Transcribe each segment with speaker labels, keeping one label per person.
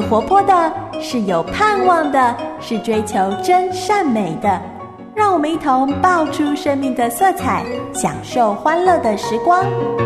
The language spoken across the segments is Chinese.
Speaker 1: 活泼的，是有盼望的，是追求真善美的。让我们一同爆出生命的色彩，享受欢乐的时光。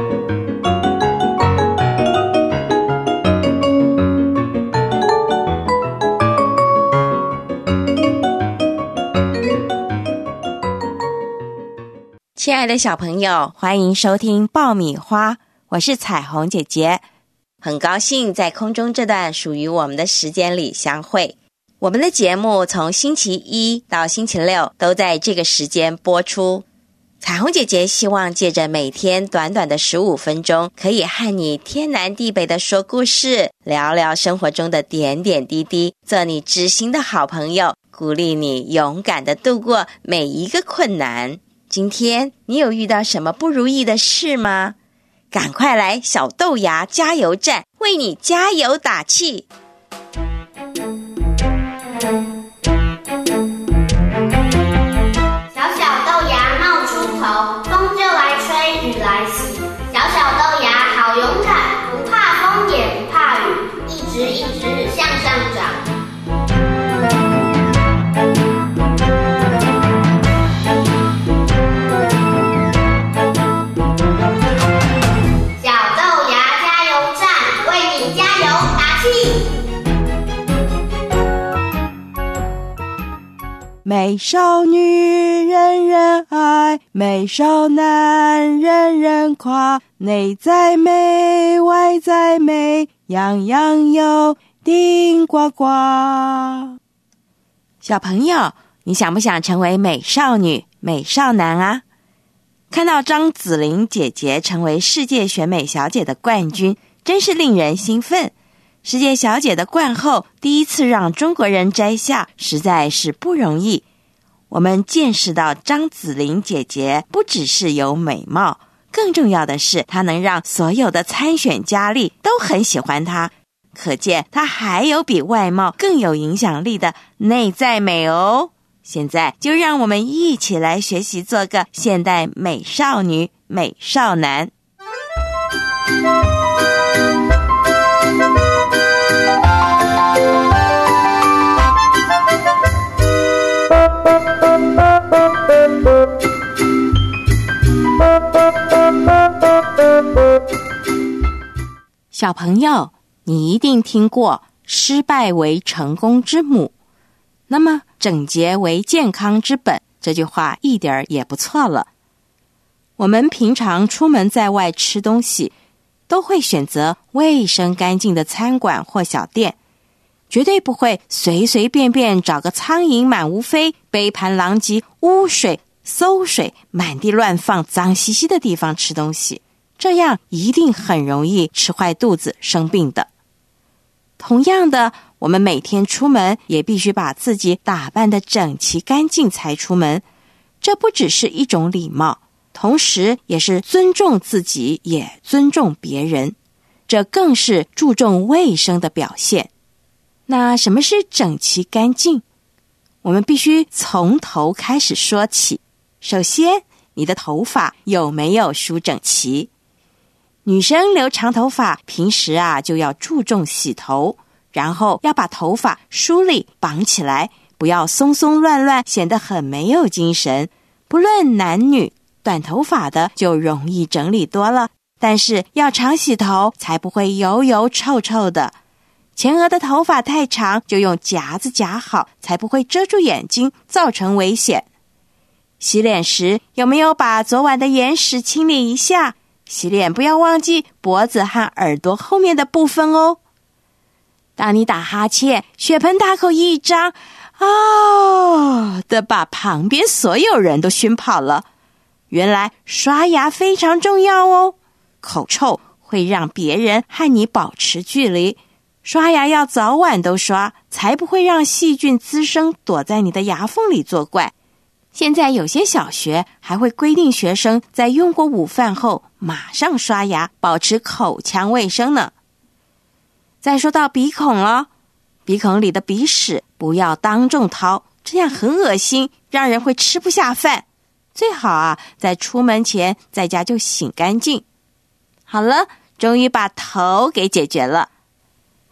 Speaker 2: 亲爱的小朋友，欢迎收听爆米花，我是彩虹姐姐。很高兴在空中这段属于我们的时间里相会。我们的节目从星期一到星期六都在这个时间播出。彩虹姐姐希望借着每天短短的15分钟，可以和你天南地北的说故事，聊聊生活中的点点滴滴，做你知心的好朋友，鼓励你勇敢地度过每一个困难。今天你有遇到什么不如意的事吗？赶快来小豆芽加油站，为你加油打气。
Speaker 3: 小小豆芽冒出头，风就来吹，雨来洗。小小豆芽好勇敢，不怕风也不怕雨，一直向上长。
Speaker 4: 美少女人人爱，美少男人人夸，内在美外在美，样样有顶呱呱。
Speaker 2: 小朋友，你想不想成为美少女美少男啊？看到张子玲姐姐成为世界选美小姐的冠军，真是令人兴奋。世界小姐的冠后第一次让中国人摘下，实在是不容易。我们见识到张子玲姐姐不只是有美貌，更重要的是她能让所有的参选佳丽都很喜欢她，可见她还有比外貌更有影响力的内在美哦。现在就让我们一起来学习做个现代美少女美少男。小朋友，你一定听过失败为成功之母，那么整洁为健康之本，这句话一点也不错了。我们平常出门在外吃东西，都会选择卫生干净的餐馆或小店，绝对不会随随便便找个苍蝇满屋飞、杯盘狼藉、污水馊水满地乱放、脏兮兮的地方吃东西，这样一定很容易吃坏肚子生病的。同样的，我们每天出门也必须把自己打扮得整齐干净才出门，这不只是一种礼貌，同时也是尊重自己，也尊重别人，这更是注重卫生的表现。那什么是整齐干净？我们必须从头开始说起。首先，你的头发有没有梳整齐？女生留长头发，平时就要注重洗头，然后要把头发梳理绑起来，不要松松乱乱，显得很没有精神。不论男女，短头发的就容易整理多了，但是要常洗头，才不会油油臭臭的。前额的头发太长，就用夹子夹好，才不会遮住眼睛，造成危险。洗脸时有没有把昨晚的眼屎清理一下？洗脸不要忘记脖子和耳朵后面的部分哦。当你打哈欠，血盆大口一张，的把旁边所有人都熏跑了。原来刷牙非常重要哦，口臭会让别人和你保持距离，刷牙要早晚都刷，才不会让细菌滋生，躲在你的牙缝里作怪。现在有些小学还会规定学生在用过午饭后马上刷牙，保持口腔卫生呢。再说到鼻孔了，鼻孔里的鼻屎不要当众掏，这样很恶心，让人会吃不下饭。最好在出门前在家就擤干净。好了，终于把头给解决了。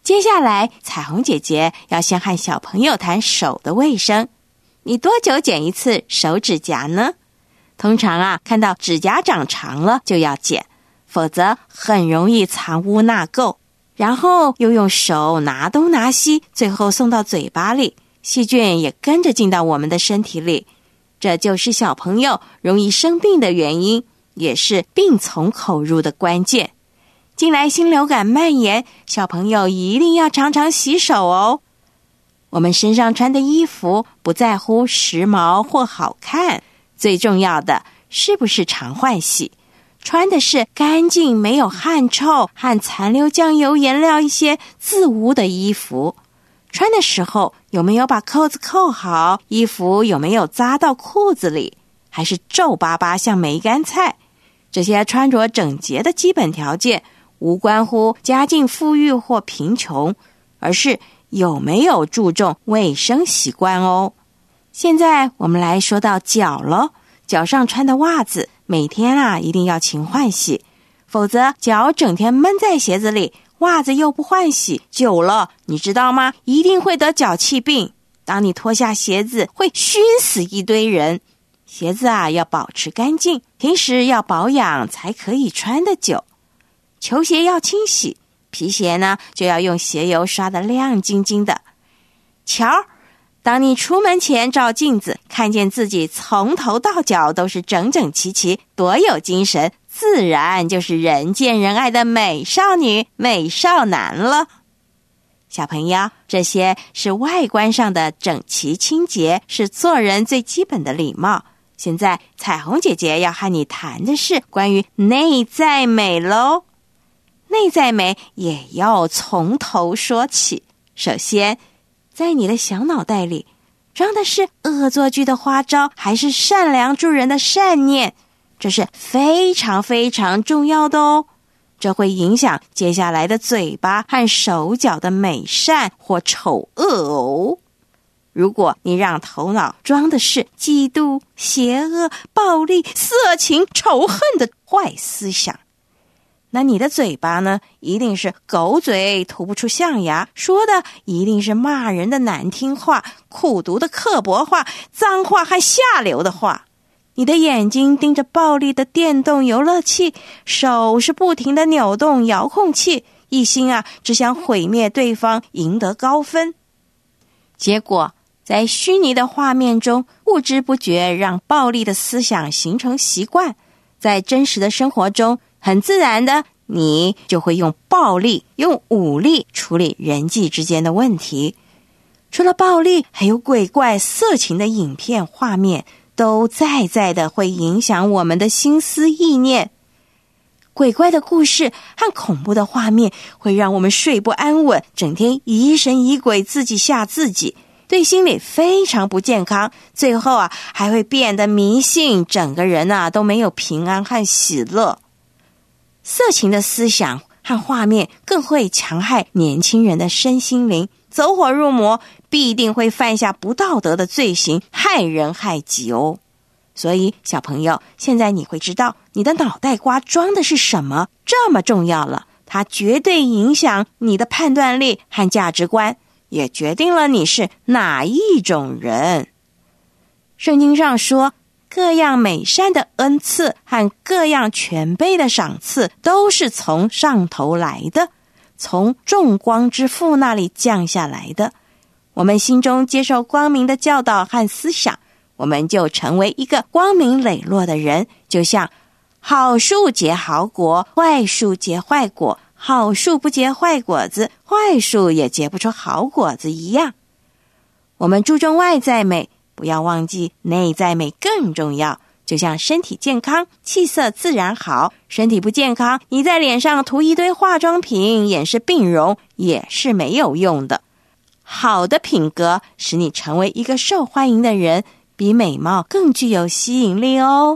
Speaker 2: 接下来，彩虹姐姐要先和小朋友谈手的卫生。你多久剪一次手指甲呢？通常看到指甲长长了就要剪，否则很容易藏污纳垢，然后又用手拿东拿西，最后送到嘴巴里，细菌也跟着进到我们的身体里。这就是小朋友容易生病的原因，也是病从口入的关键。近来新流感蔓延，小朋友一定要常常洗手哦。我们身上穿的衣服不在乎时髦或好看，最重要的是不是常换洗，穿的是干净没有汗臭和残留酱油颜料一些自污的衣服，穿的时候有没有把扣子扣好，衣服有没有扎到裤子里，还是皱巴巴像梅干菜。这些穿着整洁的基本条件无关乎家境富裕或贫穷，而是有没有注重卫生习惯哦。现在我们来说到脚了，脚上穿的袜子每天一定要勤换洗，否则脚整天闷在鞋子里，袜子又不换洗，久了你知道吗？一定会得脚气病。当你脱下鞋子会熏死一堆人。鞋子要保持干净，平时要保养才可以穿得久。球鞋要清洗，皮鞋呢就要用鞋油刷得亮晶晶的。瞧，当你出门前照镜子，看见自己从头到脚都是整整齐齐，多有精神，自然就是人见人爱的美少女、美少男了。小朋友，这些是外观上的整齐清洁，是做人最基本的礼貌。现在彩虹姐姐要和你谈的是关于内在美咯。内在美也要从头说起。首先，在你的小脑袋里装的是恶作剧的花招，还是善良助人的善念？这是非常非常重要的哦。这会影响接下来的嘴巴和手脚的美善或丑恶哦。如果你让头脑装的是嫉妒、邪恶、暴力、色情、仇恨的坏思想，那你的嘴巴呢，一定是狗嘴吐不出象牙，说的一定是骂人的难听话、苦毒的刻薄话、脏话和下流的话。你的眼睛盯着暴力的电动游乐器，手是不停地扭动遥控器，一心只想毁灭对方，赢得高分。结果在虚拟的画面中，不知不觉让暴力的思想形成习惯，在真实的生活中，很自然的，你就会用暴力、用武力处理人际之间的问题。除了暴力，还有鬼怪、色情的影片画面，都在的会影响我们的心思意念。鬼怪的故事和恐怖的画面会让我们睡不安稳，整天疑神疑鬼，自己吓自己，对心理非常不健康，最后还会变得迷信，整个人都没有平安和喜乐。色情的思想和画面更会强害年轻人的身心灵，走火入魔，必定会犯下不道德的罪行，害人害己哦。所以小朋友，现在你会知道你的脑袋瓜装的是什么，这么重要了，它绝对影响你的判断力和价值观，也决定了你是哪一种人。圣经上说，各样美善的恩赐和各样全备的赏赐都是从上头来的，从众光之父那里降下来的。我们心中接受光明的教导和思想，我们就成为一个光明磊落的人，就像好树结好果，坏树结坏果，好树不结坏果子，坏树也结不出好果子一样。我们注重外在美，不要忘记内在美更重要。就像身体健康，气色自然好，身体不健康，你在脸上涂一堆化妆品，掩饰病容，也是没有用的。好的品格使你成为一个受欢迎的人，比美貌更具有吸引力哦。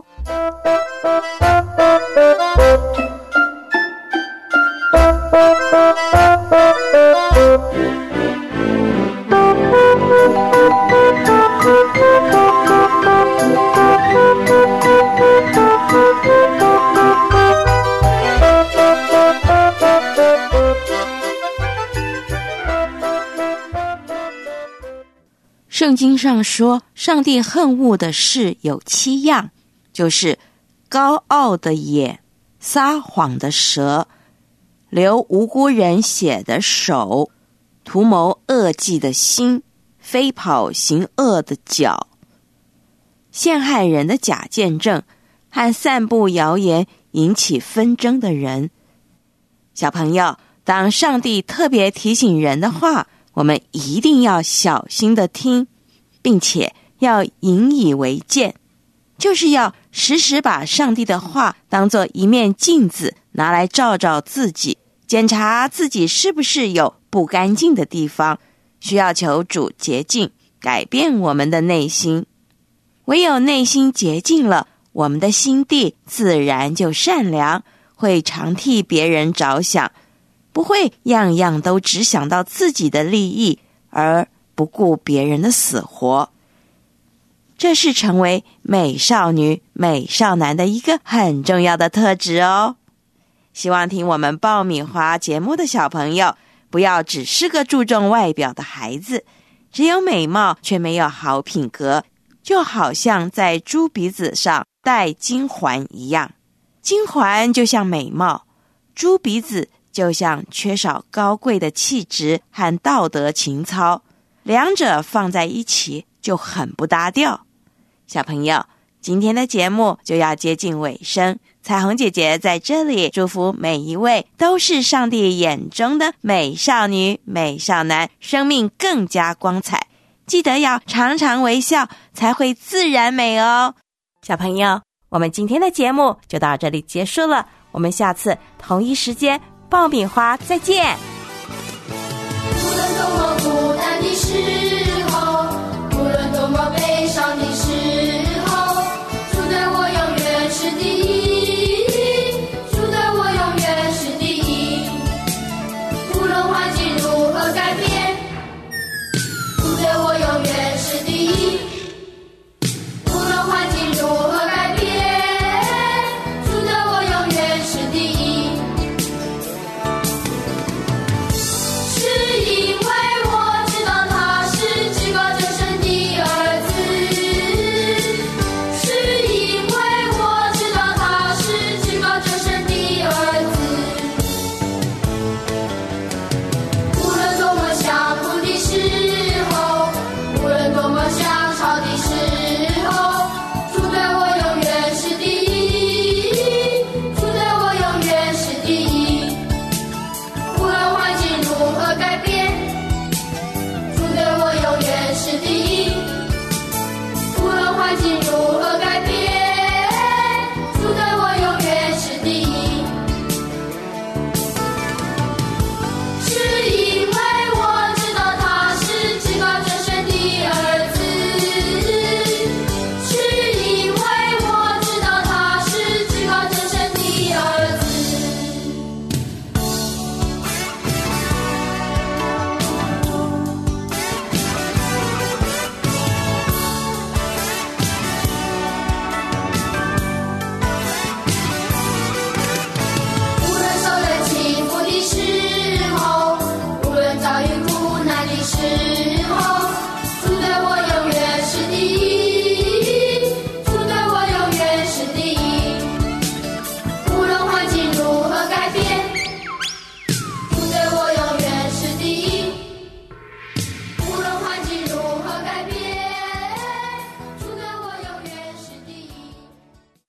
Speaker 2: 圣经上说，上帝恨恶的事有7样，就是高傲的眼、撒谎的舌、流无辜人血的手、图谋恶计的心、飞跑行恶的脚、陷害人的假见证和散布谣言引起纷争的人。小朋友，当上帝特别提醒人的话，我们一定要小心的听，并且要引以为戒，就是要时时把上帝的话当作一面镜子，拿来照照自己，检查自己是不是有不干净的地方，需要求主洁净，改变我们的内心。唯有内心洁净了，我们的心地自然就善良，会常替别人着想，不会样样都只想到自己的利益，而不顾别人的死活。这是成为美少女、美少男的一个很重要的特质哦。希望听我们爆米花节目的小朋友，不要只是个注重外表的孩子，只有美貌却没有好品格，就好像在猪鼻子上戴金环一样。金环就像美貌，猪鼻子就像缺少高贵的气质和道德情操，两者放在一起就很不搭调。小朋友，今天的节目就要接近尾声，彩虹姐姐在这里祝福每一位都是上帝眼中的美少女、美少男，生命更加光彩。记得要常常微笑，才会自然美哦。小朋友，我们今天的节目就到这里结束了，我们下次同一时间爆米花再见。